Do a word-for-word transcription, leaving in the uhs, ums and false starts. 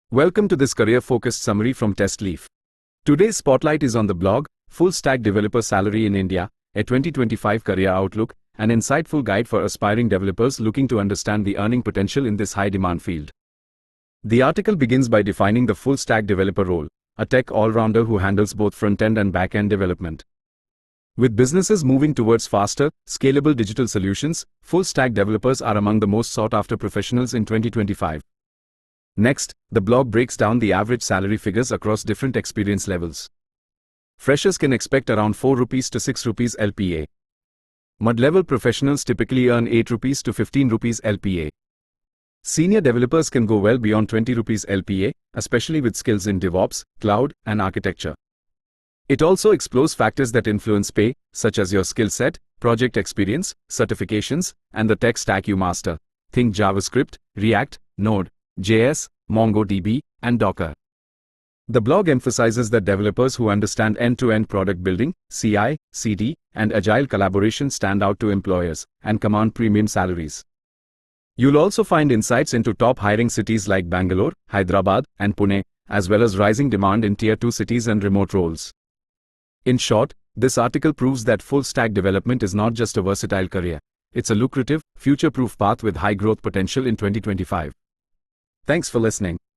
Welcome to this career-focused summary from TestLeaf. Today's spotlight is on the blog, Full Stack Developer Salary in India, a twenty twenty-five Career Outlook, an insightful guide for aspiring developers looking to understand the earning potential in this high-demand field. The article begins by defining the full stack developer role, a tech all-rounder who handles both front-end and back-end development. With businesses moving towards faster, scalable digital solutions, full stack developers are among the most sought-after professionals in twenty twenty-five. Next, the blog breaks down the average salary figures across different experience levels. Freshers can expect around four rupees to six rupees L P A. Mid-level professionals typically earn eight rupees to fifteen rupees L P A. Senior developers can go well beyond twenty rupees L P A, especially with skills in DevOps, cloud, and architecture. It also explores factors that influence pay, such as your skill set, project experience, certifications, and the tech stack you master. Think JavaScript, React, Node, J S, MongoDB, and Docker. The blog emphasizes that developers who understand end-to-end product building, C I, C D, and agile collaboration stand out to employers and command premium salaries. You'll also find insights into top hiring cities like Bangalore, Hyderabad, and Pune, as well as rising demand in Tier two cities and remote roles. In short, this article proves that full-stack development is not just a versatile career. It's a lucrative, future-proof path with high growth potential in twenty twenty-five. Thanks for listening.